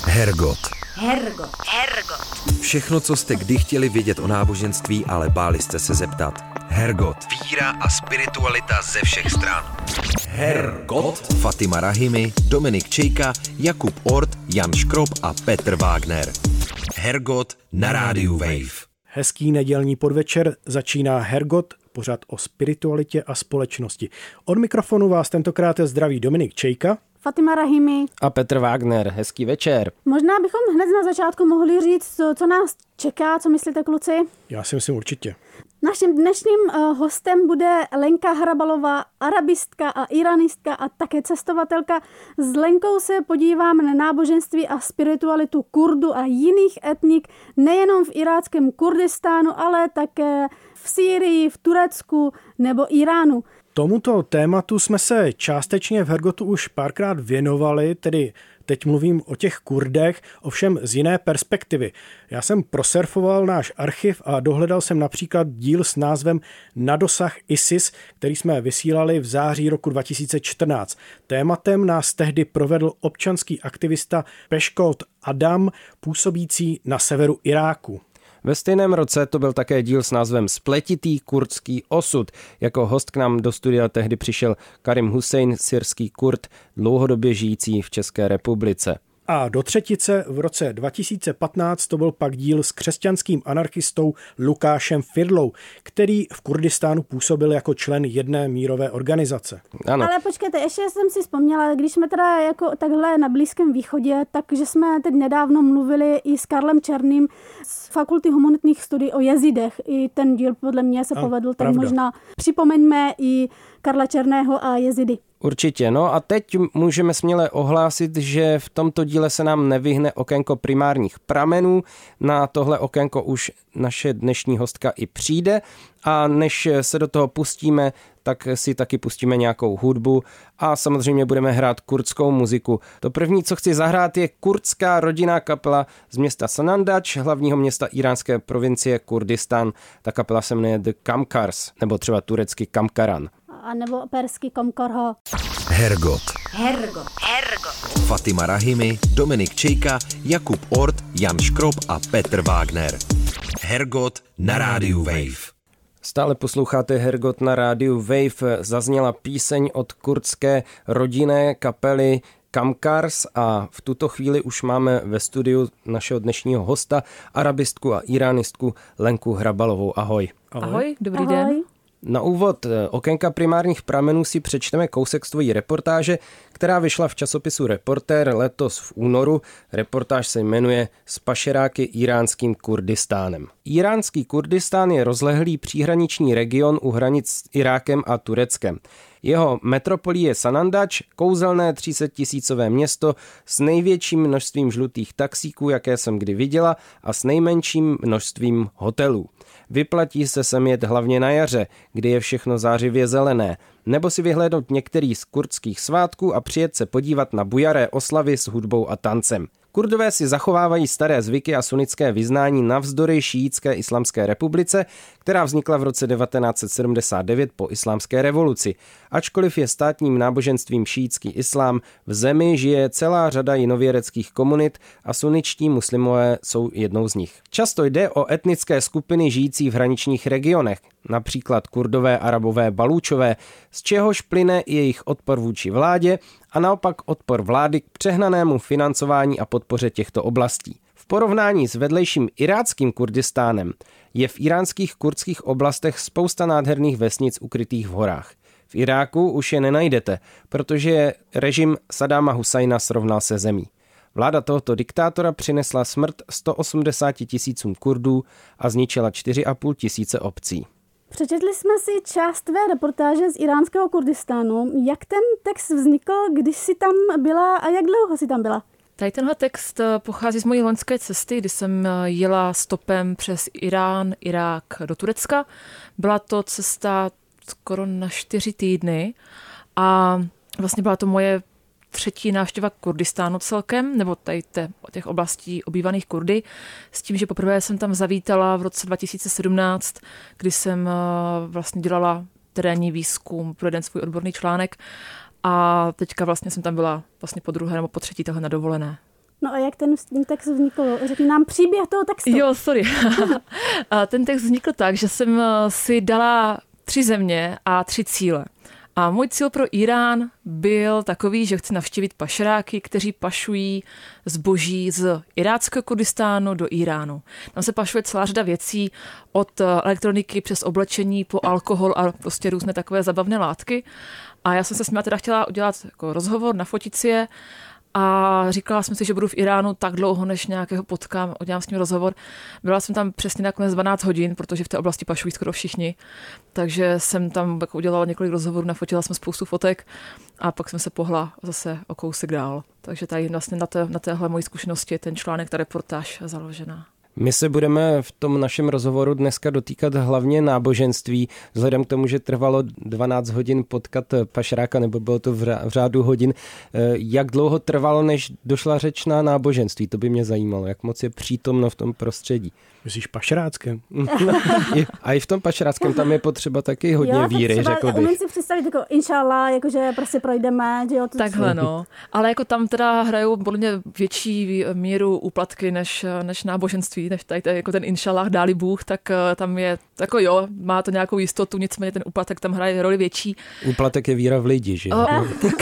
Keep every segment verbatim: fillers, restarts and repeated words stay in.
Hergot. Hergot. Hergot. Všechno, co jste kdy chtěli vědět o náboženství, ale báli jste se zeptat. Hergot. Víra a spiritualita ze všech stran. Hergot. Fatima Rahimi, Dominik Čejka, Jakub Ort, Jan Škrob a Petr Wagner. Hergot na rádiu Wave. Hezký nedělní podvečer, začíná Hergot, pořad o spiritualitě a společnosti. Od mikrofonu vás tentokrát zdraví Dominik Čejka, Fatima Rahimi a Petr Wagner. Hezký večer. Možná bychom hned na začátku mohli říct, co, co nás čeká, co myslíte, kluci? Já si myslím určitě. Naším dnešním uh, hostem bude Lenka Hrabalová, arabistka a iranistka a také cestovatelka. S Lenkou se podíváme na náboženství a spiritualitu Kurdů a jiných etnik, nejenom v iráckém Kurdistánu, ale také v Sýrii, v Turecku nebo Iránu. Tomuto tématu jsme se částečně v Hergotu už párkrát věnovali, tedy teď mluvím o těch Kurdech, ovšem z jiné perspektivy. Já jsem prosurfoval náš archiv a dohledal jsem například díl s názvem Na dosah ISIS, který jsme vysílali v září roku dva tisíce čtrnáct. Tématem nás tehdy provedl občanský aktivista Peškot Adam, působící na severu Iráku. Ve stejném roce to byl také díl s názvem Spletitý kurdský osud. Jako host k nám do studia tehdy přišel Karim Hussein, syrský Kurd, dlouhodobě žijící v České republice. A do třetice v roce dva tisíce patnáct to byl pak díl s křesťanským anarchistou Lukášem Fidlou, který v Kurdistánu působil jako člen jedné mírové organizace. Ano. Ale počkejte, ještě jsem si vzpomněla, když jsme teda jako takhle na Blízkém východě, takže jsme teď nedávno mluvili i s Karlem Černým z Fakulty humanitních studií o jezidech. I ten díl podle mě se a, povedl, tak pravda. možná připomeňme i Karla Černého a jezidy. Určitě, no a teď můžeme směle ohlásit, že v tomto díle se nám nevyhne okénko primárních pramenů. Na tohle okénko už naše dnešní hostka i přijde a než se do toho pustíme, tak si taky pustíme nějakou hudbu a samozřejmě budeme hrát kurdskou muziku. To první, co chci zahrát, je kurdská rodinná kapela z města Sanandač, hlavního města iránské provincie Kurdistán. Ta kapela se jmenuje The Kamkars, nebo třeba turecky Kamkaran. A nebo persky Komkorho. Hergot. Hergot. Hergot. Fatima Rahimi, Dominik Čejka, Jakub Ort, Jan Škrob a Petr Wagner. Hergot na rádiu Wave. Stále posloucháte Hergot na rádiu Wave. Zazněla píseň od kurdské rodinné kapely Kamkars a v tuto chvíli už máme ve studiu našeho dnešního hosta, arabistku a iránistku Lenku Hrabalovou. Ahoj. Ahoj, Ahoj dobrý Ahoj. den. Na úvod okénka primárních pramenů si přečteme kousek z tvojí reportáže, která vyšla v časopisu Reportér letos v únoru. Reportáž se jmenuje Z pašeráky iránským Kurdistánem. Iránský Kurdistán je rozlehlý příhraniční region u hranic s Irákem a Tureckem. Jeho metropolí je Sanandač, kouzelné tři sta tisícové město s největším množstvím žlutých taxíků, jaké jsem kdy viděla, a s nejmenším množstvím hotelů. Vyplatí se sem jet hlavně na jaře, kdy je všechno zářivě zelené, nebo si vyhlédnout některý z kurdských svátků a přijet se podívat na bujaré oslavy s hudbou a tancem. Kurdové si zachovávají staré zvyky a sunnické vyznání navzdory šíitské islamské republice, která vznikla v roce devatenáct set sedmdesát devět po islámské revoluci. Ačkoliv je státním náboženstvím šíitský islám, v zemi žije celá řada jinověreckých komunit a sunničtí muslimové jsou jednou z nich. Často jde o etnické skupiny žijící v hraničních regionech, například Kurdové, Arabové, Balúčové, z čehož plyne i jejich odpor vůči vládě a naopak odpor vlády k přehnanému financování a podpoře těchto oblastí. V porovnání s vedlejším iráckým Kurdistánem je v iránských kurdských oblastech spousta nádherných vesnic ukrytých v horách. V Iráku už je nenajdete, protože režim Saddáma Husajna srovnal se zemí. Vláda tohoto diktátora přinesla smrt sto osmdesáti tisícům Kurdů a zničila čtyři a půl tisíce obcí. Přečetli jsme si část tvé reportáže z iránského Kurdistánu. Jak ten text vznikl, když jsi tam byla a jak dlouho jsi tam byla? Tady tenhle text pochází z mojí loňské cesty, kdy jsem jela stopem přes Irán, Irák do Turecka. Byla to cesta skoro na čtyři týdny a vlastně byla to moje třetí návštěva Kurdistánu celkem, nebo tady těch oblastí obývaných Kurdy, s tím, že poprvé jsem tam zavítala v roce dva tisíce sedmnáct, kdy jsem vlastně dělala terénní výzkum pro jeden svůj odborný článek a teďka vlastně jsem tam byla vlastně po druhé nebo po třetí tohle na dovolené. No a jak ten text vznikl? Řekni nám příběh toho textu. Jo, sorry. Ten text vznikl tak, že jsem si dala tři země a tři cíle. A můj cíl pro Irán byl takový, že chci navštívit pašeráky, kteří pašují zboží z iráckého Kurdistánu do Iránu. Tam se pašuje celá řada věcí, od elektroniky přes oblečení po alkohol a prostě různé takové zabavné látky. A já jsem se s nimi teda chtěla udělat jako rozhovor, nafotit si je. A říkala jsem si, že budu v Iránu tak dlouho, než nějakého potkám, udělám s ním rozhovor. Byla jsem tam přesně nakonec dvanáct hodin, protože v té oblasti pašují skoro všichni. Takže jsem tam jako udělala několik rozhovorů, nafotila jsem spoustu fotek a pak jsem se pohla zase o kousek dál. Takže tady vlastně na, té, na téhle mojí zkušenosti je ten článek, ta reportáž založená. My se budeme v tom našem rozhovoru dneska dotýkat hlavně náboženství, vzhledem k tomu, že trvalo dvanáct hodin potkat pašeráka, nebo bylo to v řádu hodin. Jak dlouho trvalo, než došla řeč na náboženství? To by mě zajímalo, jak moc je přítomno v tom prostředí. Myslíš pašeráckém? A i v tom pašeráckém tam je potřeba taky hodně jo, víry, třeba, řekl bych. Umím si představit jako inšallah, jakože prostě projdeme. Že jo, to Takhle no, ale jako tam teda hrajou podle mě větší míru úplatky než, než náboženství, než tady, tady jako ten inšallah, dáli Bůh, tak tam je, jako jo, má to nějakou jistotu, nicméně ten úplatek tam hraje roli větší. Úplatek je víra v lidi, že jo?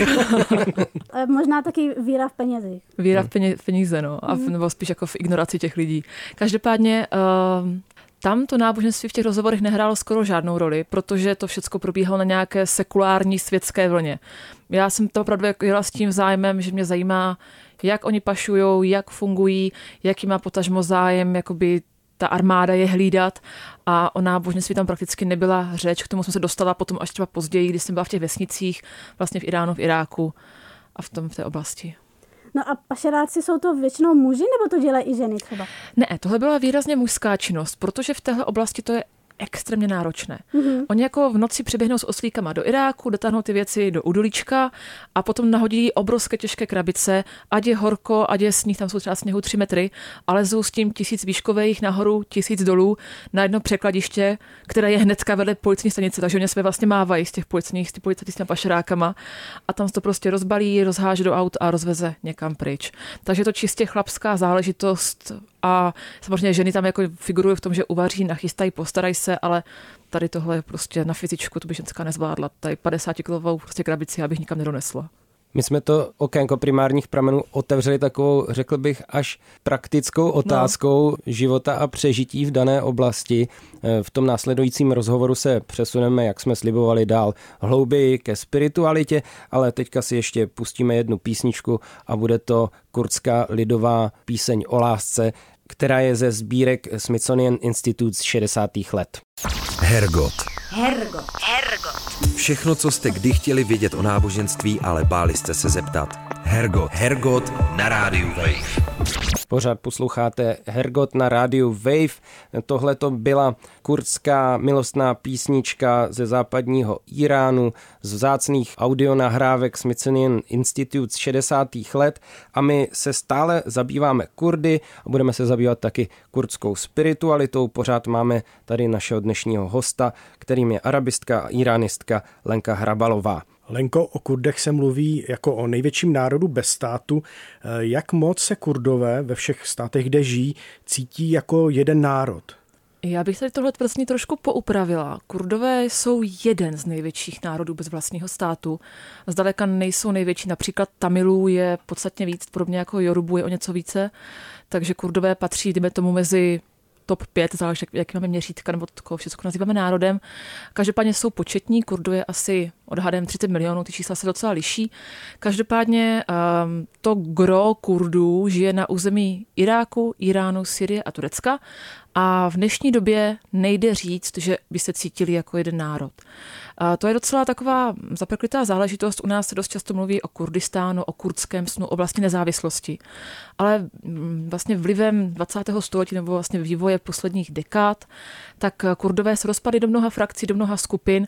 Možná taky víra v penězi. Víra v peníze, no, a v, nebo spíš jako v ignoraci těch lidí. Každopádně Uh, tam to náboženství v těch rozhovorech nehrálo skoro žádnou roli, protože to všechno probíhalo na nějaké sekulární světské vlně. Já jsem to opravdu jela s tím zájmem, že mě zajímá, jak oni pašujou, jak fungují, jaký má potažmo zájem, jakoby ta armáda je hlídat, a o náboženství tam prakticky nebyla řeč. K tomu jsem se dostala potom až třeba později, když jsem byla v těch vesnicích, vlastně v Iránu, v Iráku a v tom v té oblasti. No a pašeráci jsou to většinou muži, nebo to dělají i ženy třeba? Ne, tohle byla výrazně mužská činnost, protože v téhle oblasti to je extrémně náročné. Mm-hmm. Oni jako v noci přiběhnou s oslíkama do Iráku, dotáhnou ty věci do údolíčka a potom nahodí obrovské těžké krabice, ať je horko, ať je sníh, tam jsou třeba sněhu tři metry, ale lezou s tím tisíc výškových nahoru, tisíc dolů na jedno překladiště, které je hnedka vedle policejní stanice, takže oni své vlastně mávají z těch policejních, z těch policajtů s těmi pašerákama a tam se to prostě rozbalí, rozháže do aut a rozveze někam pryč. Takže je to čistě chlapská záležitost. A samozřejmě ženy tam jako figurují v tom, že uvaří, nachystají, postarají se, ale tady tohle je prostě na fyzičku, to by ženská nezvládla. Tady padesátikilovou prostě krabici, abych nikam nedonesla. My jsme to okénko primárních pramenů otevřeli takovou, řekl bych, až praktickou otázkou no. života a přežití v dané oblasti. V tom následujícím rozhovoru se přesuneme, jak jsme slibovali, dál hlouběji ke spiritualitě, ale teďka si ještě pustíme jednu písničku a bude to kurdská lidová píseň o lásce, která je ze sbírek Smithsonian Institute z šedesátých let. Hergot. Hergot. Hergot. Všechno, co jste kdy chtěli vědět o náboženství, ale báli jste se zeptat. Hergot. Hergot na rádiu Wave. Pořád posloucháte Hergot na rádiu Wave. Tohle to byla kurdská milostná písnička ze západního Iránu z vzácných audionahrávek Smithsonian Institute z šedesátých let a my se stále zabýváme Kurdy a budeme se zabývat taky kurdskou spiritualitou. Pořád máme tady našeho dnešního hosta, kterým je arabistka a iránistka Lenka Hrabalová. Lenko, o Kurdech se mluví jako o největším národu bez státu. Jak moc se Kurdové ve všech státech, kde žijí, cítí jako jeden národ? Já bych tady tohle vlastně trošku poupravila. Kurdové jsou jeden z největších národů bez vlastního státu. Zdaleka nejsou největší. Například Tamilů je podstatně víc, podobně jako Jorubů je o něco více. Takže Kurdové patří, dejme tomu, mezi top pět, záleží, jaký máme měřítka, nebo to všechno nazýváme národem. Každopádně jsou početní, Kurdů je asi odhadem třicet milionů, ty čísla se docela liší. Každopádně um, to gro Kurdů žije na území Iráku, Iránu, Syrie a Turecka a v dnešní době nejde říct, že by se cítili jako jeden národ. A to je docela taková zapeklitá záležitost. U nás se dost často mluví o Kurdistánu, o kurdském snu, o vlastní nezávislosti. Ale vlastně vlivem dvacátého století nebo vlastně vývoje posledních dekád, tak Kurdové se rozpadly do mnoha frakcí, do mnoha skupin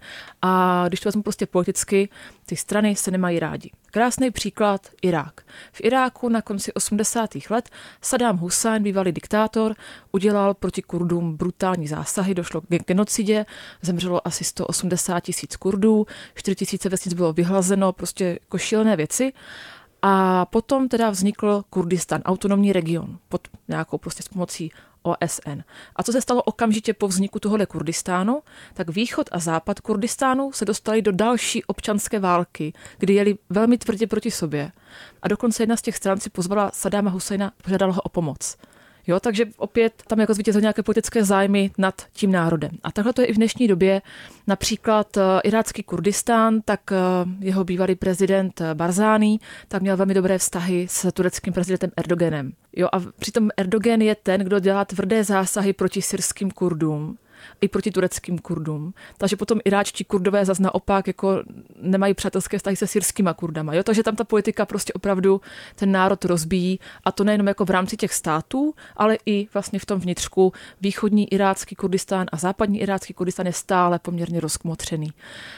a když to vezmu prostě politicky, ty strany se nemají rádi. Krásný příklad Irák. V Iráku na konci osmdesátých let Saddam Husajn, bývalý diktátor, udělal proti Kurdům brutální zásahy, došlo k genocidě, zemřelo asi sto osmdesát tisíc Kurdů, čtyři tisíce vesnic bylo vyhlazeno, prostě jako šílené věci. A potom teda vznikl Kurdistán, autonomní region, pod nějakou prostě s pomocí O S N. A co se stalo okamžitě po vzniku tohohle Kurdistánu, tak východ a západ Kurdistánu se dostali do další občanské války, kdy jeli velmi tvrdě proti sobě. A dokonce jedna z těch stran si pozvala Saddáma Husajna, požádala ho o pomoc. Jo, takže opět tam jako zvítězily nějaké politické zájmy nad tím národem. A takhle to je i v dnešní době. Například uh, irácký Kurdistán, tak uh, jeho bývalý prezident Barzani, tak měl velmi dobré vztahy s tureckým prezidentem Erdoganem. Jo, a přitom Erdogan je ten, kdo dělá tvrdé zásahy proti syrským Kurdům i proti tureckým Kurdům. Takže potom iráčtí Kurdové zas naopak jako nemají přátelské vztahy se syrskýma Kurdama. Jo? Takže tam ta politika prostě opravdu ten národ rozbíjí a to nejenom jako v rámci těch států, ale i vlastně v tom vnitřku východní irácký Kurdistán a západní irácký Kurdistán je stále poměrně rozkmotřený.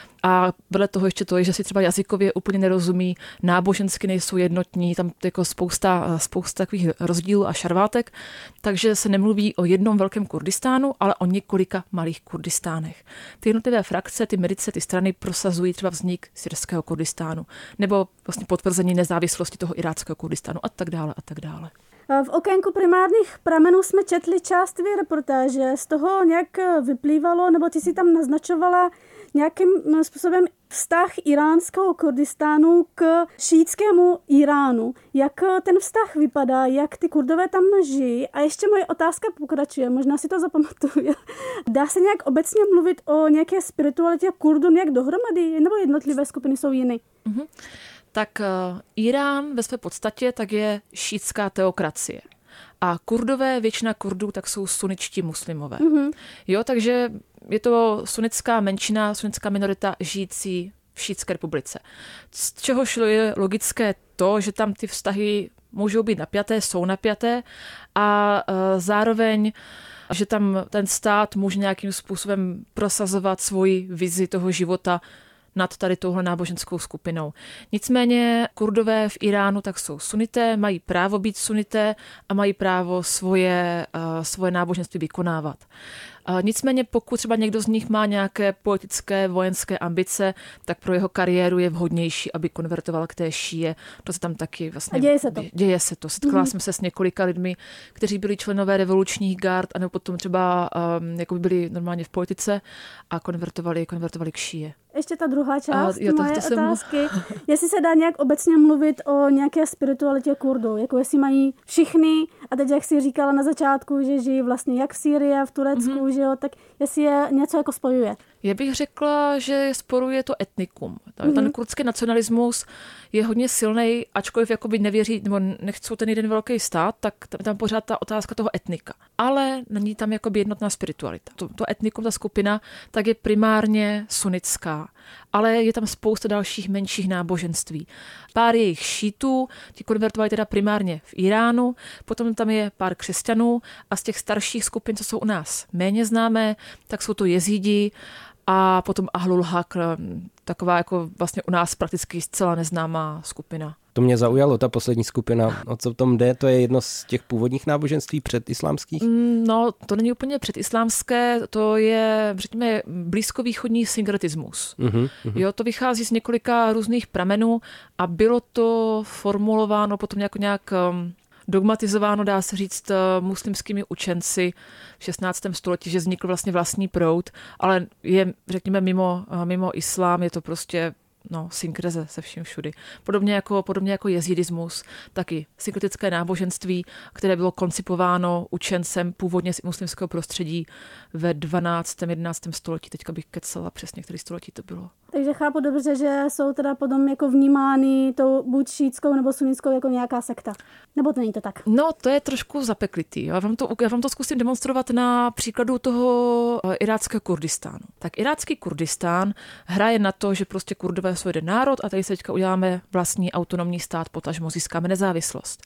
A vedle toho ještě to je, že si třeba jazykově úplně nerozumí, nábožensky nejsou jednotní, tam jako spousta, spousta takových rozdílů a šarvátek, takže se nemluví o jednom velkém Kurdistánu, ale o několika malých Kurdistánech. Ty jednotlivé frakce, ty milice, ty strany prosazují třeba vznik syrského Kurdistánu nebo vlastně potvrzení nezávislosti toho iráckého Kurdistánu a tak dále a tak dále. V okénku primárních pramenů jsme četli část tvý reportáže, z toho nějak vyplývalo, nebo ty si tam naznačovala nějakým způsobem vztah iránského Kurdistánu k šíitskému Iránu. Jak ten vztah vypadá, jak ty Kurdové tam žijí? A ještě moje otázka pokračuje, možná si to zapamatuju. Dá se nějak obecně mluvit o nějaké spiritualitě Kurdů nějak dohromady, nebo jednotlivé skupiny jsou jiné? Mm-hmm. Tak uh, Irán ve své podstatě tak je šíitská teokracie. A Kurdové, většina Kurdů, tak jsou sunničtí muslimové. Mm-hmm. Jo, takže je to sunnická menšina, sunnická minorita žijící v šíitské republice. Z čehož je logické to, že tam ty vztahy můžou být napjaté, jsou napjaté a uh, zároveň že tam ten stát může nějakým způsobem prosazovat svoji vizi toho života nad tady touhle náboženskou skupinou. Nicméně Kurdové v Iránu tak jsou sunité, mají právo být sunité a mají právo svoje, uh, svoje náboženství vykonávat. Uh, nicméně pokud třeba někdo z nich má nějaké politické, vojenské ambice, tak pro jeho kariéru je vhodnější, aby konvertoval k té šíje. To se tam taky vlastně... A děje se to. Děje se to. Setkala mm-hmm. jsem se s několika lidmi, kteří byli členové revolučních gard, anebo potom třeba um, jako by byli normálně v politice a konvertovali, konvertovali k šíje. Ještě ta druhá část jo, to, moje to jsem... otázky. Jestli se dá nějak obecně mluvit o nějaké spiritualitě Kurdů, jako jestli mají všichni, a teď jak jsi říkala na začátku, že žijí vlastně jak v Sýrii a v Turecku, mm-hmm. že jo, tak jestli je něco jako spojuje. Já bych řekla, že sporuje to etnikum. Mm-hmm. Ten kurdský nacionalismus je hodně silný, ačkoliv jakoby nevěří, nebo nechcou ten jeden velký stát, tak tam pořád ta otázka toho etnika. Ale není tam jakoby jednotná spiritualita. To, to etnikum, ta skupina, tak je primárně sunnická. Ale je tam spousta dalších menších náboženství. Pár jejich šítů, ti konvertovali teda primárně v Iránu, potom tam je pár křesťanů a z těch starších skupin, co jsou u nás méně známé, tak jsou to jezídi a potom Ahlul Haq, taková jako vlastně u nás prakticky zcela neznámá skupina. To mě zaujalo, ta poslední skupina. O co v tom jde? To je jedno z těch původních náboženství předislámských? No, to není úplně předislámské, to je, řekněme, blízkovýchodní synkretismus. Uh-huh, uh-huh. Jo, to vychází z několika různých pramenů a bylo to formulováno potom jako nějak um, dogmatizováno, dá se říct, muslimskými učenci v šestnáctém století, že vznikl vlastně vlastní proud, ale je, řekněme, mimo, mimo islám, je to prostě no, synkreze se vším všudy. Podobně jako, podobně jako jezidismus, taky synkretické náboženství, které bylo koncipováno učencem původně z muslimského prostředí ve dvanáctém jedenáctém století. Teďka bych kecala přesně, který století to bylo. Takže chápu dobře, že jsou teda potom jako vnímány tou buď šítskou nebo sunnickou jako nějaká sekta. Nebo to není to tak? No, to je trošku zapeklitý. Já vám to, já vám to zkusím demonstrovat na příkladu toho iráckého Kurdistánu. Tak irácký Kurdistán hraje na to, že prostě Kurdové jsou jeden národ a tady se teďka uděláme vlastní autonomní stát, potažmo získáme nezávislost.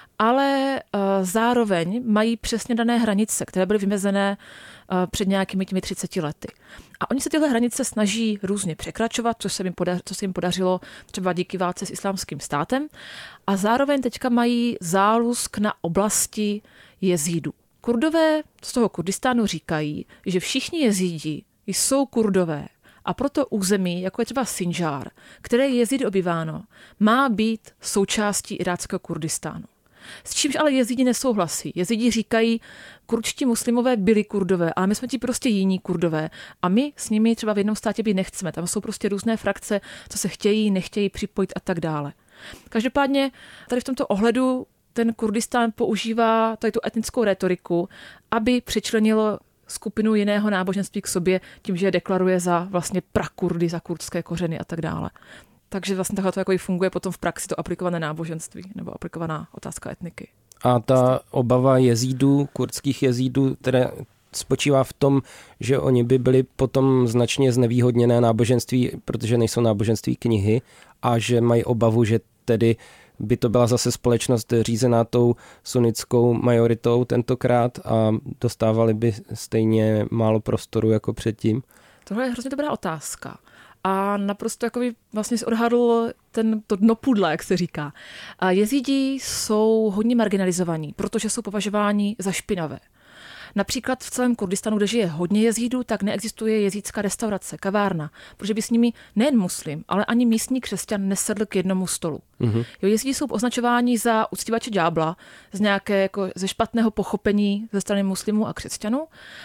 Ale uh, zároveň mají přesně dané hranice, které byly vymezené uh, před nějakými těmi třiceti lety. A oni se tyhle hranice snaží různě překračovat, což se jim, podař, co se jim podařilo třeba díky válce s islámským státem. A zároveň teďka mají zálusk na oblasti jezídů. Kurdové z toho Kurdistánu říkají, že všichni jezídi jsou Kurdové, A proto území, jako je třeba Sinjar, které je jezidy obýváno, má být součástí iráckého Kurdistánu. S čímž ale jezidi nesouhlasí. Jezidi říkají, kurdští muslimové byli Kurdové, ale my jsme ti prostě jiní Kurdové a my s nimi třeba v jednom státě být nechceme. Tam jsou prostě různé frakce, co se chtějí, nechtějí připojit a tak dále. Každopádně tady v tomto ohledu ten Kurdistán používá tady tu etnickou rétoriku, aby přičlenilo skupinu jiného náboženství k sobě tím, že je deklaruje za vlastně prakurdy, za kurdské kořeny a tak dále. Takže vlastně takhle to jako i funguje potom v praxi to aplikované náboženství nebo aplikovaná otázka etniky. A ta obava jezídů, kurdských jezídů, teda spočívá v tom, že oni by byli potom značně znevýhodněné náboženství, protože nejsou náboženství knihy a že mají obavu, že tedy by to byla zase společnost řízená tou sunnickou majoritou tentokrát a dostávali by stejně málo prostoru jako předtím? Tohle je hrozně dobrá otázka. A naprosto jakoby vlastně si odhadl ten, to dno pudla, jak se říká. A jezidi jsou hodně marginalizovaní, protože jsou považováni za špinavé. Například v celém Kurdistanu, kde žije hodně jezídů, tak neexistuje jezídská restaurace, kavárna, protože by s nimi nejen muslim, ale ani místní křesťan nesedl k jednomu stolu. Mm-hmm. Jo, jezídi jsou označováni za uctívače ďábla z nějaké jako ze špatného pochopení ze strany muslimů a křesťanů.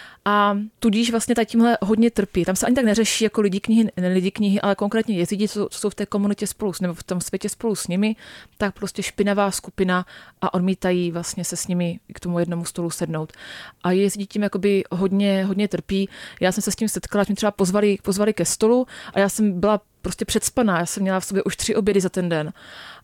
A tudíž vlastně tady tímhle hodně trpí. Tam se ani tak neřeší jako lidi knihy, ne lidi knihy, ale konkrétně jezidi, co, co jsou v té komunitě spolu, nebo v tom světě spolu s nimi, tak prostě špinavá skupina a odmítají vlastně se s nimi k tomu jednomu stolu sednout. A jezidi tím jakoby hodně, hodně trpí. Já jsem se s tím setkala, mě třeba pozvali, pozvali ke stolu a já jsem byla prostě předspaná. Já jsem měla v sobě už tři obědy za ten den.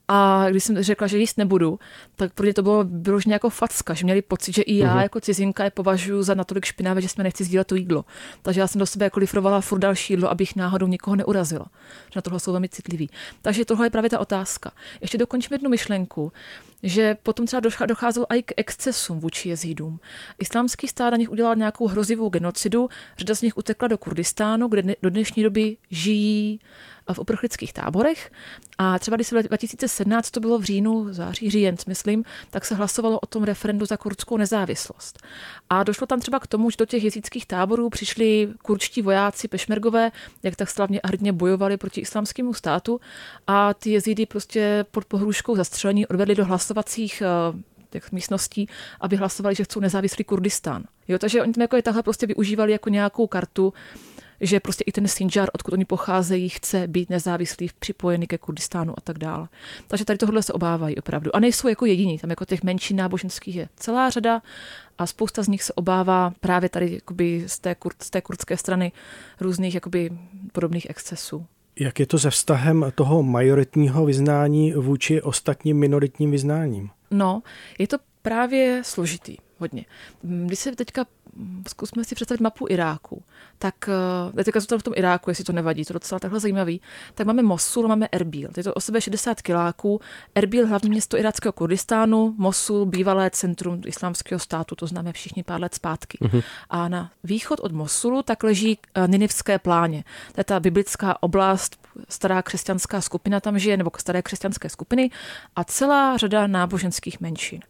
A když jsem řekla, že jíst nebudu, tak pro ně to bylo vyloženě jako facka, že měli pocit, že i já uh-huh. jako cizinka je považuji za natolik špinavé, že jsme nechci sdílet to jídlo. Takže já jsem do sebe jako lifrovala furt další jídlo, abych náhodou někoho neurazila. Že na tohle jsou velmi citliví. Takže tohle je právě ta otázka. Ještě dokončím jednu myšlenku, že potom třeba docházelo i k excesům vůči jezídům. Islámský stát na nich udělal nějakou hrozivou genocidu, řada z nich utekla do Kurdistánu, kde do dnešní doby žijí v uprchlických táborech. A třeba když se dva tisíce sedmnáct, to bylo v říjnu, září, říjen, myslím, tak se hlasovalo o tom referendu za kurdskou nezávislost. A došlo tam třeba k tomu, že do těch jezídských táborů přišli kurdští vojáci pešmergové, jak tak slavně a hrdně bojovali proti islámskému státu a ty jezídy prostě pod pohrůžkou zastřelení odvedli do hlasovacích těch místností, aby hlasovali, že chcou nezávislý Kurdistán. Jo, takže oni tam jako je takhle prostě využívali jako nějakou kartu, že prostě i ten Sinjar, odkud oni pocházejí, chce být nezávislý, připojený ke Kurdistánu a tak dále. Takže tady tohle se obávají opravdu. A nejsou jako jediní, tam jako těch menších náboženských je celá řada a spousta z nich se obává právě tady jakoby z té, kurd, z té kurdské strany různých jakoby podobných excesů. Jak je to se vztahem toho majoritního vyznání vůči ostatním minoritním vyznáním? No, je to právě složitý. Hodně. Když se teďka zkusme si představit mapu Iráku, tak teďka to v tom Iráku, jestli to nevadí, to je docela takhle zajímavý, tak máme Mosul, máme Erbil. Je to o sebe šedesát kiláků. Erbil, hlavní město iráckého Kurdistánu, Mosul, bývalé centrum islámského státu, to známe všichni pár let zpátky. Uh-huh. A na východ od Mosulu tak leží Ninivské pláně. To je ta biblická oblast, stará křesťanská skupina tam žije, nebo staré křesťanské skupiny a celá řada náboženských menšin.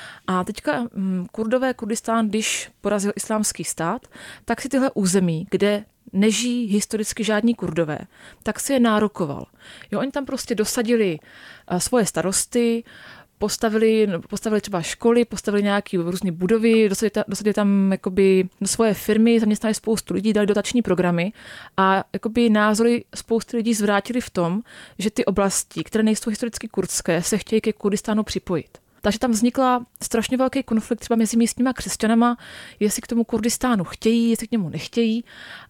A teďka Kurdové, Kurdistán, když porazil islámský stát, tak si tyhle území, kde nežijí historicky žádní Kurdové, tak si je nárokoval. Jo, oni tam prostě dosadili svoje starosty, postavili, postavili třeba školy, postavili nějaké různé budovy, dosadili, dosadili tam jakoby svoje firmy, zaměstnali spoustu lidí, dali dotační programy a jakoby názory spousty lidí zvrátili v tom, že ty oblasti, které nejsou historicky kurdské, se chtějí ke Kurdistánu připojit. Takže tam vznikla strašně velký konflikt třeba mezi místníma křesťanama, jestli k tomu Kurdistánu chtějí, jestli k němu nechtějí.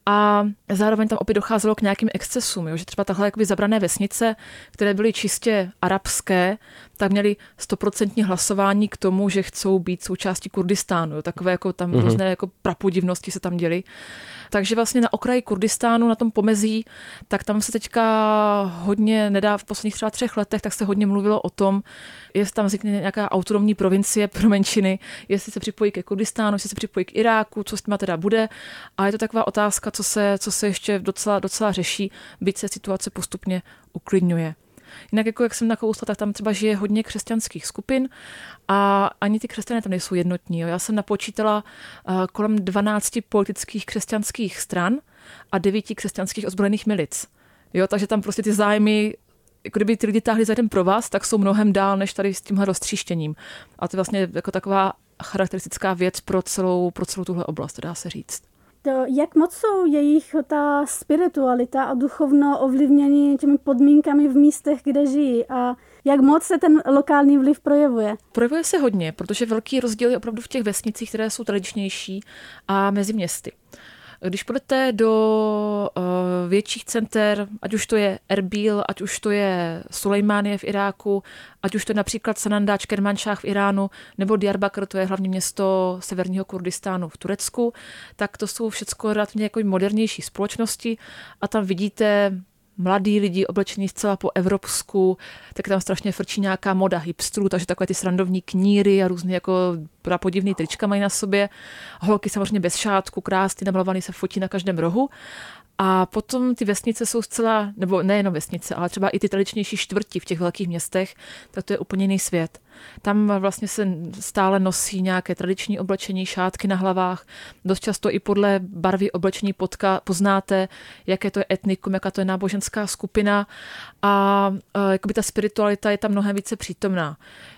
A zároveň tam opět docházelo k nějakým excesům, jo? Že třeba takhle jakoby zabrané vesnice, které byly čistě arabské, tak měly stoprocentní hlasování k tomu, že chcou být součástí Kurdistánu. Jo? Takové jako tam mm-hmm. různé jako prapodivnosti se tam děly. Takže vlastně na okraji Kurdistánu, na tom pomezí, tak tam se teďka hodně nedá v posledních třeba třech letech, tak se hodně mluvilo o tom, jestli tam vznikne nějaká autonomní provincie pro menšiny, jestli se připojí ke Kurdistánu, jestli se připojí k Iráku, co s tím teda bude. A je to taková otázka, co se, co se ještě docela, docela řeší, byť se situace postupně uklidňuje. Jinak, jako jak jsem nakousla, tak tam třeba žije hodně křesťanských skupin a ani ty křesťané tam nejsou jednotní. Jo. Já jsem napočítala uh, kolem dvanácti politických křesťanských stran a devíti křesťanských ozbrojených milic. Jo, takže tam prostě ty zájmy, jako kdyby ty lidi táhli za jeden pro vás, tak jsou mnohem dál než tady s tímhle roztříštěním. A to je vlastně jako taková charakteristická věc pro celou, pro celou tuhle oblast, dá se říct. To, jak moc jsou jejich ta spiritualita a duchovno ovlivněni těmi podmínkami v místech, kde žijí a jak moc se ten lokální vliv projevuje? Projevuje se hodně, protože velký rozdíl je opravdu v těch vesnicích, které jsou tradičnější a mezi městy. Když půjdete do uh, větších center, ať už to je Erbil, ať už to je Sulejmánie v Iráku, ať už to je například Sanandaj, Kermanšah v Iránu, nebo Diyarbakr, to je hlavní město severního Kurdistánu v Turecku, tak to jsou všechno relativně jako modernější společnosti a tam vidíte mladí lidi oblečení zcela po evropsku, tak tam strašně frčí nějaká moda hipstrů, takže takové ty srandovní kníry a různé jako podivný trička mají na sobě. Holky samozřejmě bez šátku, krásný, namalovaný se fotí na každém rohu. A potom ty vesnice jsou zcela, nebo nejenom vesnice, ale třeba i ty tradičnější čtvrti v těch velkých městech, tak to je úplně jiný svět. Tam vlastně se stále nosí nějaké tradiční oblečení, šátky na hlavách. Dost často i podle barvy oblečení potka, poznáte, jaké to je etnikum, jaká to je náboženská skupina a, a jakoby ta spiritualita je tam mnohem více přítomná.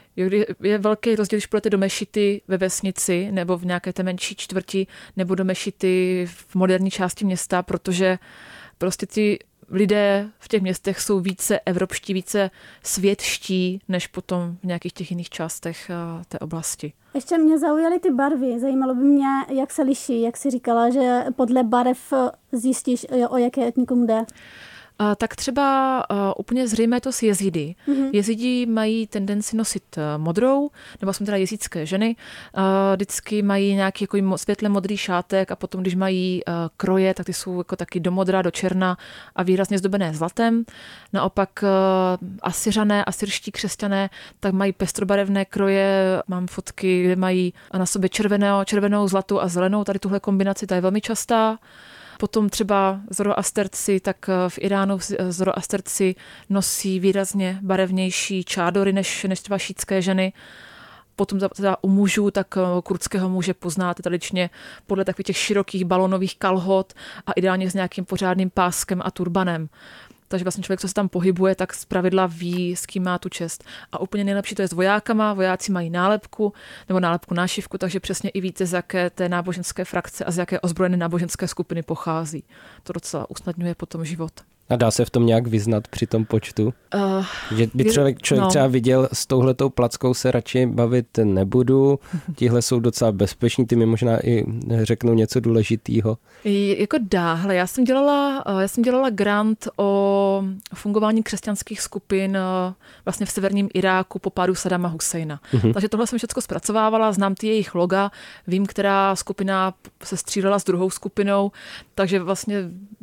Je velký rozdíl, když půjdete do mešity ve vesnici nebo v nějaké té menší čtvrti nebo do mešity v moderní části města, protože prostě ty lidé v těch městech jsou více evropští, více světští, než potom v nějakých těch jiných částech té oblasti. Ještě mě zaujaly ty barvy. Zajímalo by mě, jak se liší, jak jsi říkala, že podle barev zjistíš, o jaké etnikum jde. Uh, tak třeba uh, úplně zřejmé to s jezídy. Mm-hmm. Jezídi mají tendenci nosit uh, modrou, nebo jsou teda jezídské ženy. Uh, vždycky mají nějaký jako světle modrý šátek a potom, když mají uh, kroje, tak ty jsou jako taky do modra, do černa a výrazně zdobené zlatem. Naopak uh, Asyřané, asyrští křesťané, tak mají pestrobarevné kroje. Mám fotky, kde mají na sobě červenou, červenou, zlatou a zelenou. Tady tuhle kombinaci, ta je velmi častá. Potom třeba zoroasterci, tak v Iránu zoroasterci nosí výrazně barevnější čádory než, než třeba šítské ženy. Potom teda u mužů, tak kurdského muže poznáte tradičně podle takových těch širokých balónových kalhot a ideálně s nějakým pořádným páskem a turbanem. Takže vlastně člověk, co se tam pohybuje, tak zpravidla ví, s kým má tu čest. A úplně nejlepší to je s vojákama. Vojáci mají nálepku nebo nálepku nášivku, takže přesně i víte, z jaké té náboženské frakce a z jaké ozbrojené náboženské skupiny pochází. To docela usnadňuje potom život. A dá se v tom nějak vyznat při tom počtu? Uh, že by člověk, člověk no. třeba viděl, s touhletou plackou se radši bavit nebudu, tihle jsou docela bezpeční, ty mi možná i řeknou něco důležitýho. Jako dáhle, já jsem dělala, já jsem dělala grant o fungování křesťanských skupin vlastně v severním Iráku po pádu Sadama Husajna. Uh-huh. Takže tohle jsem všechno zpracovávala, znám ty jejich loga, vím, která skupina se střílela s druhou skupinou, takže vlastně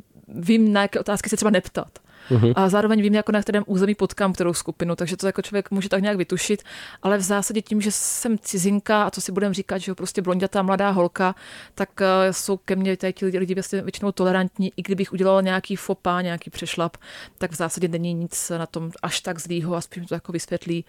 vím, na jaké otázky se třeba neptat. Uhum. A zároveň vím, jako na kterém území potkám kterou skupinu, takže to jako člověk může tak nějak vytušit, ale v zásadě tím, že jsem cizinka a co si budeme říkat, že jo, prostě blondětá mladá holka, tak uh, jsou ke mně tady ti lidi, lidi vlastně většinou tolerantní, i kdybych udělala nějaký fopa, nějaký přešlap, tak v zásadě není nic na tom až tak zlýho a spíš mi to jako vysvětlí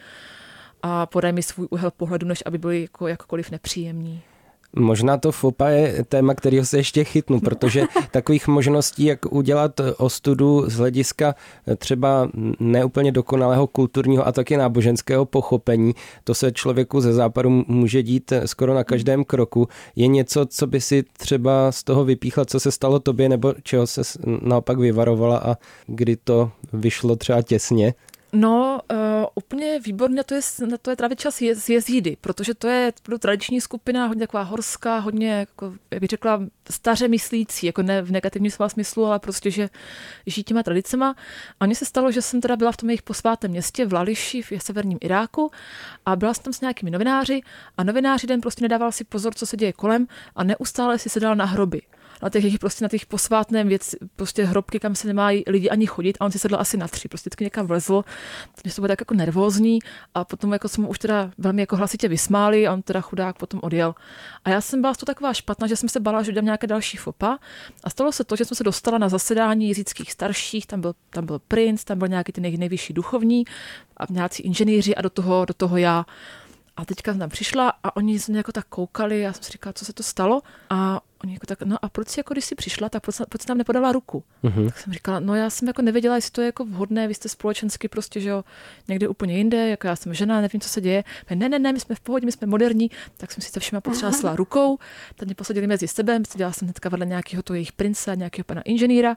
a podají mi svůj úhel pohledu, než aby byli jako jakkoliv nepříjemní. Možná to fopa je téma, kterého se ještě chytnu, protože takových možností, jak udělat ostudu z hlediska třeba neúplně dokonalého kulturního a taky náboženského pochopení, to se člověku ze západu může dít skoro na každém kroku. Je něco, co by si třeba z toho vypíchla, co se stalo tobě, nebo čeho se naopak vyvarovala a kdy to vyšlo třeba těsně? No, uh, úplně výborně na to je, na to je trávit čas je, z jezídy, protože to je tradiční skupina, hodně taková horská, hodně, jako, jak bych řekla, staře myslící, jako ne v negativním slova smyslu, ale prostě, že žijí těma tradicema. A mně se stalo, že jsem teda byla v tom jejich posvátém městě v Lališi v severním Iráku a byla jsem tam s nějakými novináři a novináři den prostě nedával si pozor, co se děje kolem a neustále si sedal na hroby. Na těch, prostě na těch posvátném věc, prostě hrobky, kam se nemají lidi ani chodit a on si sedl asi na tři, prostě vždycky někam vlezl, takže to bylo tak jako nervózní a potom jako jsme mu už teda velmi jako hlasitě vysmáli a on teda chudák potom odjel. A já jsem byla z toho taková špatná, že jsem se bála, že dám nějaké další fopa a stalo se to, že jsem se dostala na zasedání jezídských starších, tam byl, tam byl princ, tam byl nějaký ty nej, nejvyšší duchovní a nějací inženýři a do toho, do toho já. A teďka jsem tam přišla a oni se mě jako tak koukali, já jsem si říkala, co se to stalo a oni jako tak, no a proč jsi, jako když jsi přišla, tak proč, proč jsi tam nepodala ruku? Mm-hmm. Tak jsem říkala, no já jsem jako nevěděla, jestli to je jako vhodné, vy jste společensky prostě, že jo, někde úplně jinde, jako já jsem žena, nevím, co se děje. Ne, ne, ne, my jsme v pohodě, my jsme moderní, tak jsem si se všema potřásla rukou, tak mě posadili mezi sebe, seděla jsem hnedka vedle nějakého toho jejich prince, nějakého pana inženýra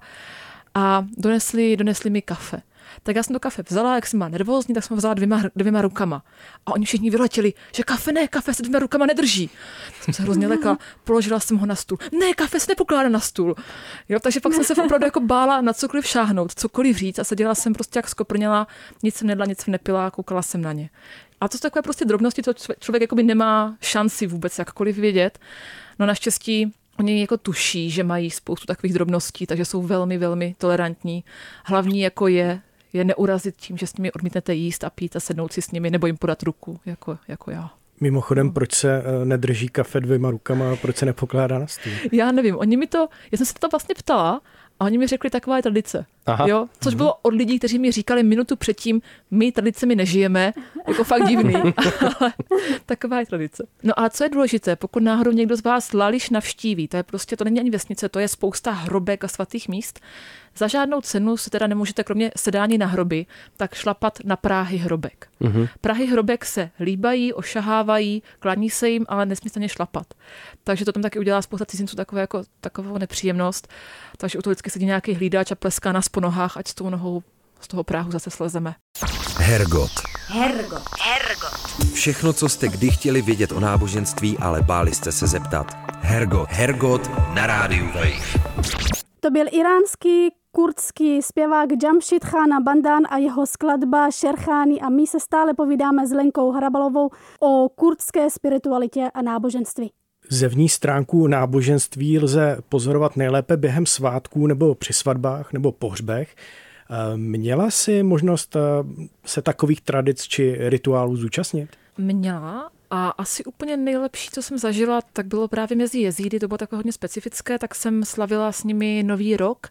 a donesli, donesli mi kafe. Tak já jsem to kafe vzala, jak jsem byla nervózní, tak jsem ho vzala dvěma, dvěma rukama. A oni všichni vyletěli, že kafe ne, kafe se dvěma rukama nedrží. Tak jsem se hrozně lekla, položila jsem ho na stůl. Ne, kafe se nepokládá na stůl. Jo, takže pak jsem se opravdu jako bála na cokoliv šáhnout, cokoliv říct a seděla jsem prostě jak skoprněla, nic jsem nedla, nic jsem nepila, koukala jsem na ně. A to jsou takové prostě drobnosti, to člověk jakoby nemá šanci vůbec jakkoliv vědět. No naštěstí oni jako tuší, že mají spoustu takových drobností, takže jsou velmi, velmi tolerantní. Hlavní jako je, je neurazit tím, že s nimi odmítnete jíst a pít a sednout si s nimi nebo jim podat ruku, jako, jako já. Mimochodem, proč se nedrží kafe dvěma rukama a proč se nepokládá na stůl? Já nevím, oni mi to, já jsem se to vlastně ptala a oni mi řekli, taková je tradice. Aha. Jo? Což bylo od lidí, kteří mi říkali minutu předtím, my tradicemi nežijeme, jako fakt divný, ale taková je tradice. No a co je důležité, pokud náhodou někdo z vás Lališ navštíví, to je prostě, to není ani vesnice, to je spousta hrobek a svatých míst, za žádnou cenu se teda nemůžete kromě sedání na hroby, tak šlapat na práhy hrobek. Uh-huh. Prahy hrobek se líbají, ošahávají, klaní se jim, ale nesmí se ně šlapat. Takže to tam taky udělá spousta cizinců takové jako, takovou nepříjemnost. Takže u toho vždycky sedí nějaký hlídač a pleská nás po nohách, ať s tou nohou z toho práhu zase slezeme. Hergot. Hergot. Hergot. Všechno, co jste kdy chtěli vědět o náboženství, ale báli jste se zeptat. Hergot. Hergot na rádiu Wave. To byl iránský kurdský zpěvák Jamshid Khan Bandan a jeho skladba Šerchány a my se stále povídáme s Lenkou Hrabalovou o kurdské spiritualitě a náboženství. Zevní stránku náboženství lze pozorovat nejlépe během svátků nebo při svatbách nebo pohřbech. Měla jsi možnost se takových tradic či rituálů zúčastnit? Měla a asi úplně nejlepší, co jsem zažila, tak bylo právě mezi jezídy, to bylo takové hodně specifické, tak jsem slavila s nimi Nový rok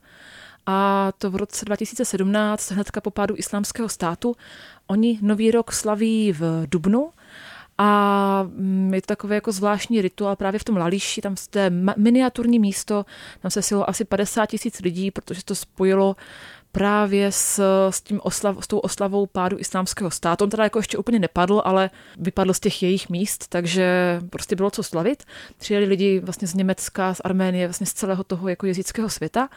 a to v roce dva tisíce sedmnáct, hnedka po pádu Islámského státu. Oni Nový rok slaví v dubnu a je to takový jako zvláštní rituál právě v tom Lališi, tam je miniaturní místo, tam se silo asi padesát tisíc lidí, protože to spojilo právě s, s, tím oslav, s tou oslavou pádu Islámského státu. On teda jako ještě úplně nepadl, ale vypadl z těch jejich míst, takže prostě bylo co slavit. Přijeli lidi vlastně z Německa, z Arménie, vlastně z celého toho jako jezického světa.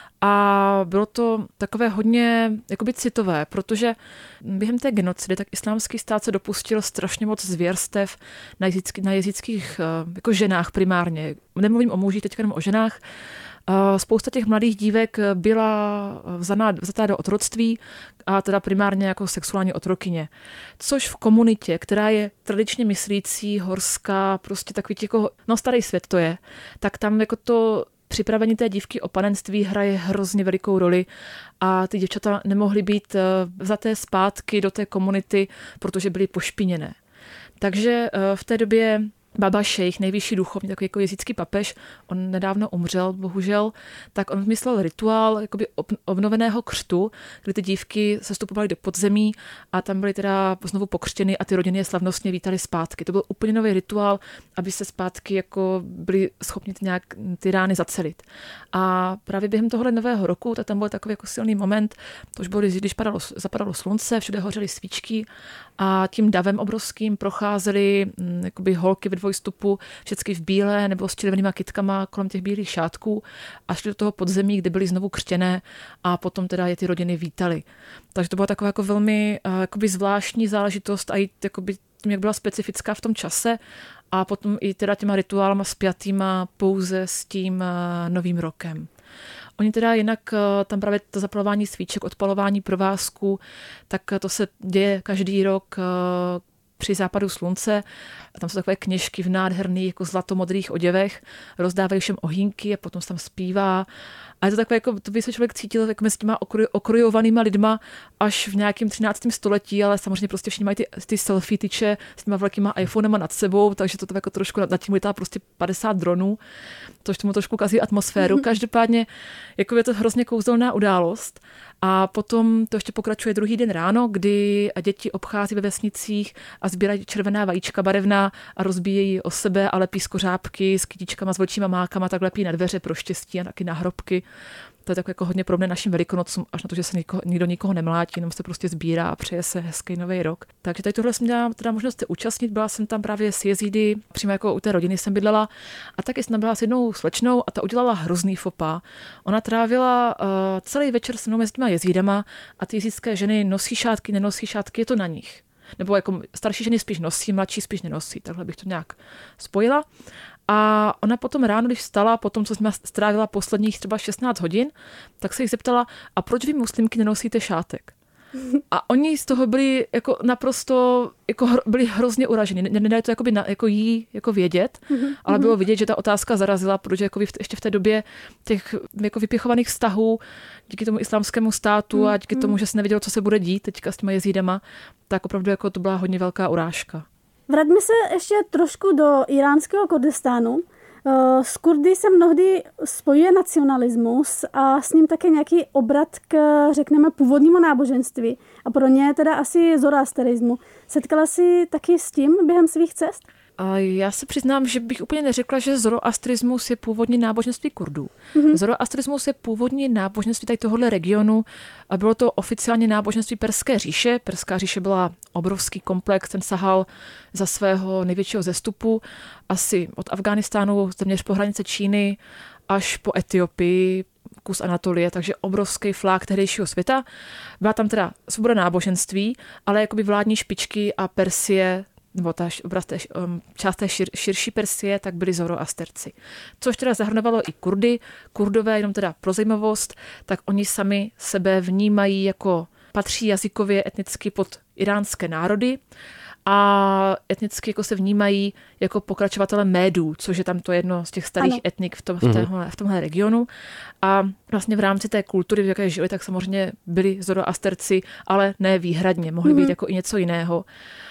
A bylo to takové hodně jakoby citové, protože během té genocidy tak Islámský stát se dopustil strašně moc zvěrstev na, jezický, na jezických jako ženách primárně. Nemluvím o mužích, teďka jenom o ženách. Spousta těch mladých dívek byla vzatá do otroctví a teda primárně jako sexuální otrokyně. Což v komunitě, která je tradičně myslící, horská, prostě takový jako, no starý svět to je, tak tam jako to připravení té dívky o panenství hraje hrozně velikou roli a ty děvčata nemohly být vzaté zpátky do té komunity, protože byly pošpiněné. Takže v té době Baba šejch, nejvyšší duchovní, takový jako jezický papež, on nedávno umřel, bohužel, tak on vymyslel rituál jakoby obnoveného křtu, kdy ty dívky se vstupovaly do podzemí a tam byly teda znovu pokřtěny a ty rodiny je slavnostně vítali zpátky. To byl úplně nový rituál, aby se zpátky jako byli schopni nějak ty rány zacelit. A právě během tohohle nového roku, tak tam byl takový jako silný moment, to už bylo, když padalo, zapadalo slunce, všude hořely svíčky a tím davem obrovským procházely jakoby holky ve dvojstupu, všechny v bílé nebo s červenýma kytkama kolem těch bílých šátků a šli do toho podzemí, kde byly znovu křtěné a potom teda je ty rodiny vítali. Takže to byla taková jako velmi jakoby zvláštní záležitost a i jakoby tím, jak byla specifická v tom čase a potom i teda těma rituálama spjatýma pouze s tím novým rokem. Oni teda jinak tam právě to zapalování svíček, odpalování provázků, tak to se děje každý rok při západu slunce. A tam jsou takové kněžky v nádherných jako zlatomodrých oděvech, rozdávají všem ohýnky a potom se tam zpívá. A je to takové, jako, to by se člověk cítil jako mezi těma okroj, okrojovanýma lidma až v nějakém třináctém století, ale samozřejmě prostě všichni mají ty, ty selfie tyče s těma velkýma iPhonema nad sebou, takže to jako trošku nad tím lítá prostě padesát dronů, což tomu trošku kazí atmosféru. Každopádně jako je to hrozně kouzelná událost A potom to ještě pokračuje druhý den ráno, kdy děti obchází ve vesnicích a sbírají červená vajíčka barevná a rozbíjejí o sebe a lepí skořápky s kytičkama, s vlčíma mákama, tak lepí na dveře pro štěstí a taky na hrobky. To je tak jako hodně podobné našim Velikonocům, až na to, že se nikoho, nikdo nikoho nemlátí, jenom se prostě sbírá a přeje se hezký nový rok. Takže tady tohle jsem měla teda možnost se účastnit, byla jsem tam právě s jezídy, přímo jako u té rodiny jsem bydlela a taky jsem tam byla s jednou slečnou a ta udělala hrozný fopa. Ona trávila uh, celý večer se mnou mezi těma jezídama a ty jezídské ženy nosí šátky, nenosí šátky, je to na nich. Nebo jako starší ženy spíš nosí, mladší spíš nenosí, takhle bych to nějak spojila. A ona potom ráno, když vstala, potom, co jsme strávila posledních třeba šestnáct hodin, tak se jich zeptala, a proč vy muslimky nenosíte šátek? A oni z toho byli jako naprosto, jako hro, byli hrozně uraženi. Nedali to jakoby na, jako jí jako vědět, mm-hmm. ale bylo vidět, že ta otázka zarazila, protože jako ještě v té době těch jako vypěchovaných vztahů díky tomu islámskému státu mm-hmm. a díky tomu, že se nevědělo, co se bude dít teďka s těma jezídama, tak opravdu jako to byla hodně velká urážka. Vraťme se ještě trošku do iránského Kurdistánu. S Kurdy se mnohdy spojuje nacionalismus a s ním také nějaký obrat k, řekneme, původnímu náboženství a pro ně teda asi zoroasterismu. Setkala jsi taky s tím během svých cest? A já se přiznám, že bych úplně neřekla, že zoroastrismus je původní náboženství Kurdů. Mm-hmm. Zoroastrismus je původní náboženství tady tohohle regionu a bylo to oficiálně náboženství Perské říše. Perská říše byla obrovský komplex, ten sahal za svého největšího zestupu asi od Afghánistánu, téměř po hranice Číny až po Etiopii, kus Anatolie, takže obrovský flák tehdejšího světa. Byla tam teda svoboda náboženství, ale jakoby vládní špičky a Persie, nebo ta část té šir, širší Persie, tak byli zoroasterci. Což teda zahrnovalo i Kurdy. Kurdové, jenom teda pro zajímavost, tak oni sami sebe vnímají jako patří jazykově, etnicky pod iránské národy a etnicky jako se vnímají jako pokračovatele Médů, což je tam to jedno z těch starých ano. etnik v, tom, v, téhle, v tomhle regionu. A vlastně v rámci té kultury, v jaké žili, tak samozřejmě byli zoroasterci, ale ne výhradně, mohli mm-hmm. být jako i něco jiného.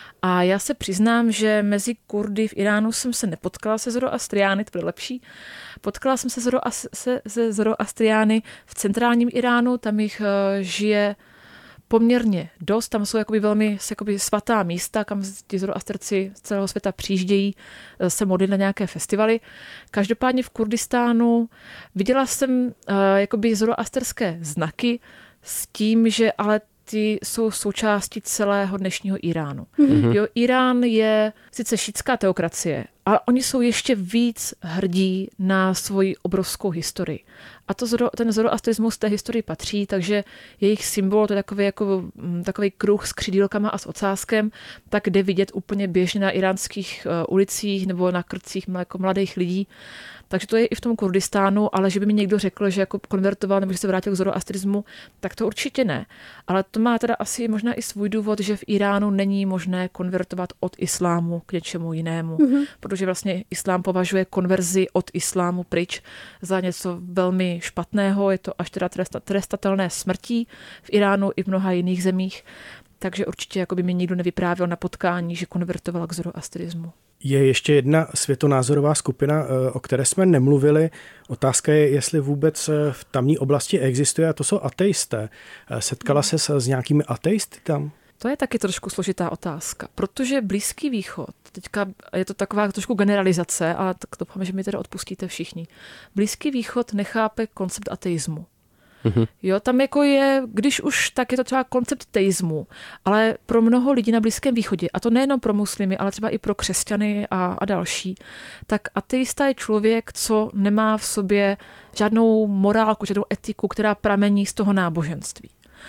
A já se přiznám, že mezi Kurdy v Iránu jsem se nepotkala se Zoroastriány, to bude lepší. Potkala jsem se, zoroas, se, se Zoroastriány v centrálním Iránu, tam jich uh, žije poměrně dost, tam jsou jakoby velmi jakoby svatá místa, kam ti zoroasterci z celého světa přijíždějí se modlit na nějaké festivaly. Každopádně v Kurdistánu viděla jsem uh, jakoby zoroasterské znaky s tím, že ale ty jsou součástí celého dnešního Iránu. Mm-hmm. Jo, Irán je sice šítská teokracie, ale oni jsou ještě víc hrdí na svoji obrovskou historii. A to zoro, ten zoroastrismus té historii patří, takže jejich symbol, to je takový, jako, takový kruh s křidílkama a s ocáskem, tak jde vidět úplně běžně na iránských uh, ulicích nebo na krcích jako mladých lidí. Takže to je i v tom Kurdistánu, ale že by mi někdo řekl, že jako konvertoval nebo že se vrátil k zoroastrismu, tak to určitě ne. Ale to má teda asi možná i svůj důvod, že v Iránu není možné konvertovat od islámu k něčemu jinému. Mm-hmm. Protože vlastně islám považuje konverzi od islámu pryč za něco velmi špatného, je to až teda trestatelné smrtí v Iránu i v mnoha jiných zemích. Takže určitě jako by mi nikdo nevyprávěl na potkání, že konvertoval k zoroastrismu. Je ještě jedna světonázorová skupina, o které jsme nemluvili. Otázka je, jestli vůbec v tamní oblasti existuje, a to jsou ateisté. Setkala se s nějakými ateisty tam? To je taky trošku složitá otázka, protože Blízký východ, teďka je to taková trošku generalizace, ale tak doufám, že mi teda odpustíte všichni. Blízký východ nechápe koncept ateismu. Mm-hmm. Jo, tam jako je, když už, tak je to třeba koncept teismu, ale pro mnoho lidí na Blízkém východě, a to nejenom pro muslimy, ale třeba i pro křesťany a, a další, tak ateista je člověk, co nemá v sobě žádnou morálku, žádnou etiku, která pramení z toho náboženství.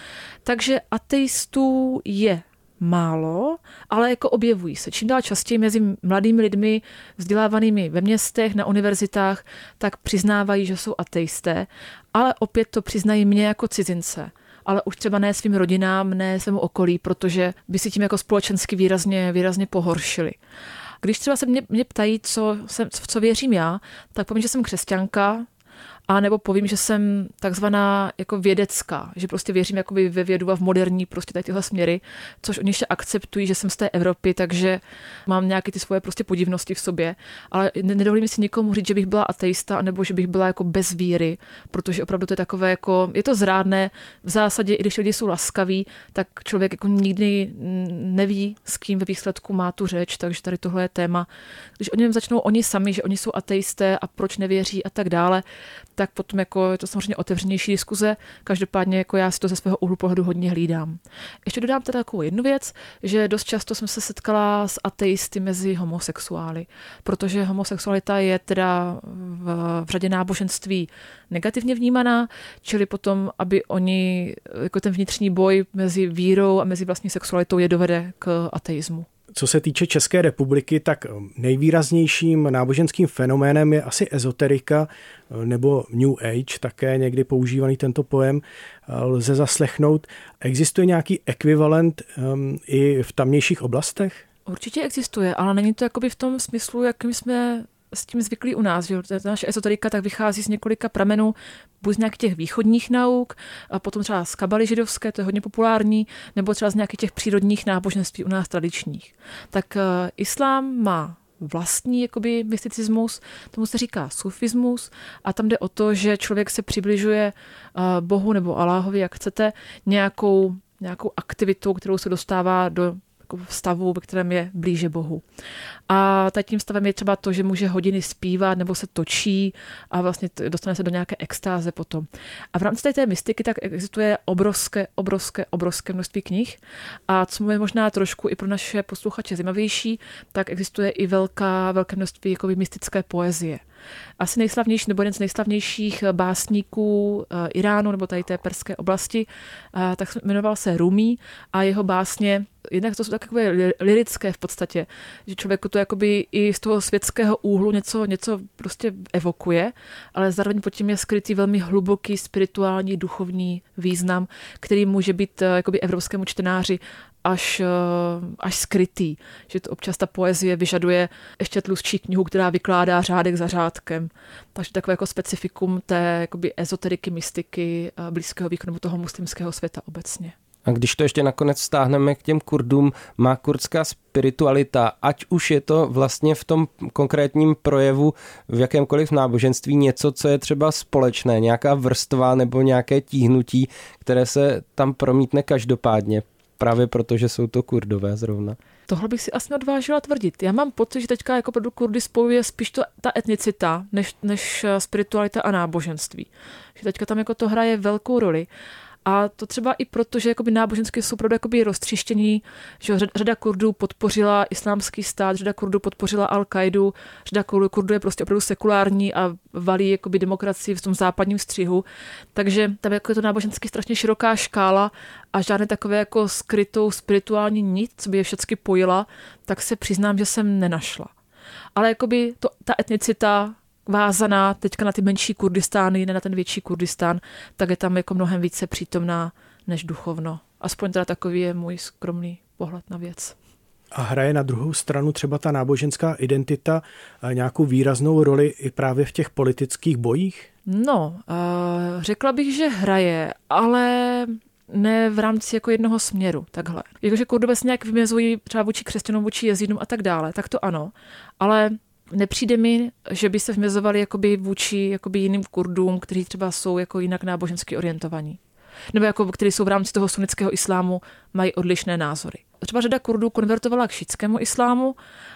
Takže ateistů je málo, ale jako objevují se. Čím dál častěji mezi mladými lidmi vzdělávanými ve městech, na univerzitách, tak přiznávají, že jsou ateisté, ale opět to přiznají mě jako cizince. Ale už třeba ne svým rodinám, ne svému okolí, protože by si tím jako společensky výrazně, výrazně pohoršili. Když třeba se mě, mě ptají, co, jsem, co věřím já, tak povím, že jsem křesťanka A nebo povím, že jsem takzvaná jako vědecká, že prostě věřím jakoby ve vědu a v moderní prostě tady tyhle směry, což oni ještě akceptují, že jsem z té Evropy, takže mám nějaké ty svoje prostě podivnosti v sobě, ale nedovolím si nikomu říct, že bych byla ateista, nebo že bych byla jako bez víry, protože opravdu to je takové jako, je to zrádné, v zásadě, i když lidi jsou laskaví, tak člověk jako nikdy neví, s kým ve výsledku má tu řeč, takže tady tohle je téma. Když o něm začnou oni sami, že oni jsou ateisté a proč nevěří a tak dále, tak potom jako je to samozřejmě otevřenější diskuze. Každopádně jako já si to ze svého úhlu pohledu hodně hlídám. Ještě dodám teda takovou jednu věc, že dost často jsem se setkala s ateisty mezi homosexuály, protože homosexualita je teda v, v řadě náboženství negativně vnímaná, čili potom, aby oni, jako ten vnitřní boj mezi vírou a mezi vlastní sexualitou je dovede k ateismu. Co se týče České republiky, tak nejvýraznějším náboženským fenoménem je asi ezoterika nebo New Age, také někdy používaný tento pojem lze zaslechnout. Existuje nějaký ekvivalent um, i v tamnějších oblastech? Určitě existuje, ale není to jakoby v tom smyslu, jakým jsme s tím zvyklí u nás, že ta naše ezoterika tak vychází z několika pramenů, buď z nějakých těch východních nauk, a potom třeba z kabaly židovské, to je hodně populární, nebo třeba z nějakých těch přírodních náboženství u nás tradičních. Tak uh, islám má vlastní jakoby mysticismus, tomu se říká sufismus a tam jde o to, že člověk se přibližuje uh, Bohu nebo Aláhovi, jak chcete, nějakou, nějakou aktivitou, kterou se dostává do stavu, ve kterém je blíže Bohu. A tím stavem je třeba to, že může hodiny zpívat nebo se točí a vlastně dostane se do nějaké extáze potom. A v rámci té mystiky tak existuje obrovské, obrovské, obrovské množství knih a co je možná trošku i pro naše posluchače zajímavější, tak existuje i velká, velké množství jakoby mystické poezie. Asi nejslavnější, nebo jeden z nejslavnějších básníků uh, Iránu, nebo tady té perské oblasti, uh, tak jmenoval se Rumi a jeho básně, jednak to jsou takové lirické v podstatě, že člověku to jakoby i z toho světského úhlu něco, něco prostě evokuje, ale zároveň pod tím je skrytý velmi hluboký spirituální, duchovní význam, který může být uh, jakoby evropskému čtenáři až, až skrytý. Že to občas ta poezie vyžaduje ještě tlustší knihu, která vykládá řádek za řádkem. Takže takové jako specifikum té jakoby ezoteriky, mystiky Blízkého východu nebo toho muslimského světa obecně. A když to ještě nakonec stáhneme k těm Kurdům, má kurdská spiritualita, ať už je to vlastně v tom konkrétním projevu v jakémkoliv náboženství něco, co je třeba společné, nějaká vrstva nebo nějaké tíhnutí, které se tam promítne každopádně, právě protože jsou to Kurdové zrovna. Tohle bych si asi odvážila tvrdit. Já mám pocit, že teďka jako pro Kurdy spojuje spíš to, ta etnicita, než, než spiritualita a náboženství. Že teďka tam jako to hraje velkou roli. A to třeba i proto, že jakoby náboženské jsou opravdu jakoby roztříštění, že řada Kurdů podpořila islámský stát, řada Kurdů podpořila Al-Kaidu, řada Kurdů je prostě opravdu sekulární a valí jakoby demokracii v tom západním střihu. Takže tam jako je to náboženský strašně široká škála a žádné takové jako skrytou spirituální nit, co by je všechny pojila, tak se přiznám, že jsem nenašla. Ale jakoby to, ta etnicita vázaná teďka na ty menší Kurdistány, ne na ten větší Kurdistán, tak je tam jako mnohem více přítomná než duchovno. Aspoň teda takový je můj skromný pohled na věc. A hraje na druhou stranu třeba ta náboženská identita nějakou výraznou roli i právě v těch politických bojích? No, uh, řekla bych, že hraje, ale ne v rámci jako jednoho směru, takhle. Jakože Kurdové se nějak vymezují třeba vůči křesťanům, vůči jezídům a tak dále, tak to ano, ale nepřijde mi, že by se vmězovali jakoby vůči jakoby jiným Kurdům, kteří třeba jsou jako jinak nábožensky orientovaní. Nebo jako, kteří jsou v rámci toho sunnického islámu, mají odlišné názory. Třeba řada Kurdů konvertovala k šítskému islámu,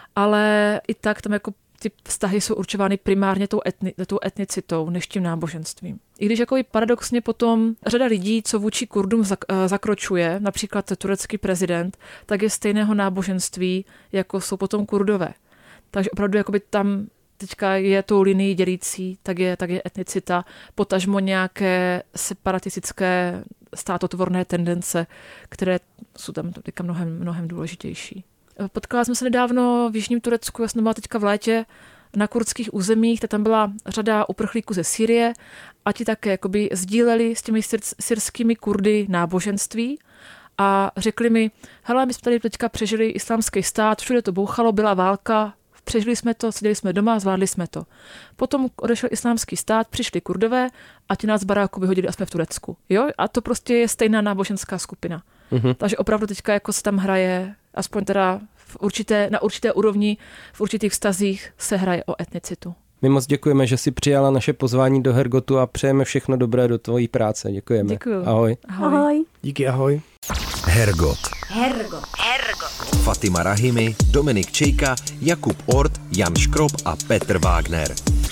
ale i tak tam jako ty vztahy jsou určovány primárně tou, etni, tou etnicitou, než tím náboženstvím. I když jako i paradoxně potom řada lidí, co vůči Kurdům zak, zakročuje, například turecký prezident, tak je stejného náboženství, jako jsou potom Kurdové. Takže opravdu jakoby tam teďka je tou linii dělící, tak je, tak je etnicita, potažmo nějaké separatistické státotvorné tendence, které jsou tam teďka mnohem, mnohem důležitější. Potkala jsme se nedávno v jižním Turecku, já jsem byla teďka v létě na kurdských územích, tam byla řada uprchlíků ze Sýrie a ti také jakoby sdíleli s těmi syrskými Kurdy náboženství a řekli mi, hele, my jsme tady teďka přežili islámský stát, všude to bouchalo, byla válka, přežili jsme to, seděli jsme doma, zvládli jsme to. Potom odešel islámský stát, přišli Kurdové a ti nás z baráku vyhodili a jsme v Turecku. Jo? A to prostě je stejná náboženská skupina. Mm-hmm. Takže opravdu teďka jako se tam hraje, aspoň teda v určité, na určité úrovni, v určitých vztazích se hraje o etnicitu. My moc děkujeme, že jsi přijala naše pozvání do Hergotu a přejeme všechno dobré do tvojí práce. Děkujeme. Děkuju. Ahoj. Ahoj. Ahoj. Díky, ahoj. Hergot. Hergot. Hergot. Fatima Rahimi, Dominik Čejka, Jakub Ort, Jan Škrob a Petr Wagner.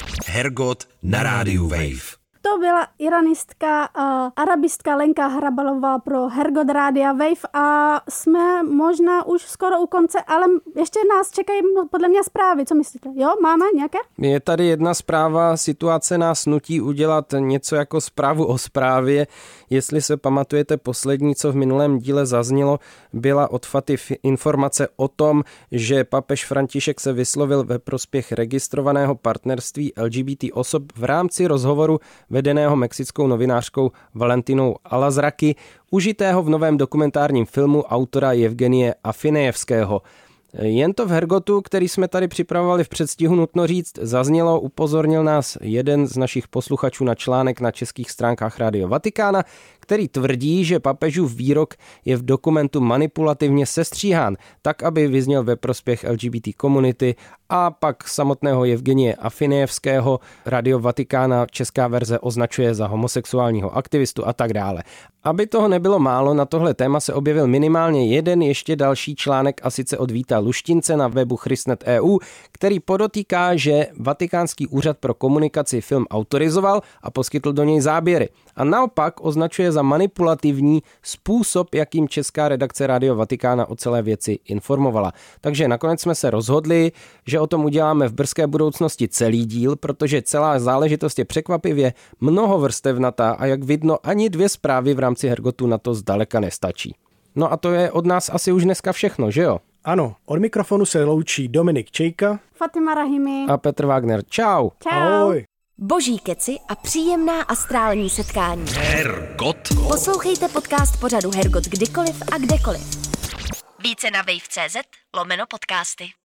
Hergot na rádiu Wave. To byla iranistka a arabistka Lenka Hrabalová pro Hergot Rádia Wave a jsme možná už skoro u konce, ale ještě nás čekají podle mě zprávy. Co myslíte? Jo, máme nějaké? Je tady jedna zpráva, situace nás nutí udělat něco jako zprávu o zprávě. Jestli se pamatujete, poslední, co v minulém díle zaznělo, byla od Faty informace o tom, že papež František se vyslovil ve prospěch registrovaného partnerství L G B T osob v rámci rozhovoru vedeného mexickou novinářkou Valentinou Alazraqui, užitého v novém dokumentárním filmu autora Jevgenie Afinejevského. Jen to v Hergotu, který jsme tady připravovali v předstihu, nutno říct, zaznělo, upozornil nás jeden z našich posluchačů na článek na českých stránkách Rádio Vatikána, který tvrdí, že papežův výrok je v dokumentu manipulativně sestříhán, tak, aby vyzněl ve prospěch L G B T komunity, a pak samotného Jevgenie Afinejevského Rádio Vatikána česká verze označuje za homosexuálního aktivistu a tak dále. Aby toho nebylo málo, na tohle téma se objevil minimálně jeden ještě další článek, a sice od Víta Luštince na webu Christnet tečka e u, který podotýká, že Vatikánský úřad pro komunikaci film autorizoval a poskytl do něj záběry. A naopak označuje za manipulativní způsob, jakým česká redakce Rádio Vatikána o celé věci informovala. Takže nakonec jsme se rozhodli, že o tom uděláme v brzké budoucnosti celý díl, protože celá záležitost je překvapivě mnohovrstevnatá a jak vidno, ani dvě zprávy v rámci Hergotu na to zdaleka nestačí. No a to je od nás asi už dneska všechno, že jo? Ano, od mikrofonu se loučí Dominik Čejka, Fatima Rahimi a Petr Wagner. Čau. Čau. Ahoj. Boží keci a příjemná astrální setkání. Hergot. Poslouchejte podcast pořadu Hergot kdykoliv a kdekoliv. Více na wave tečka cé zet lomeno podcasty.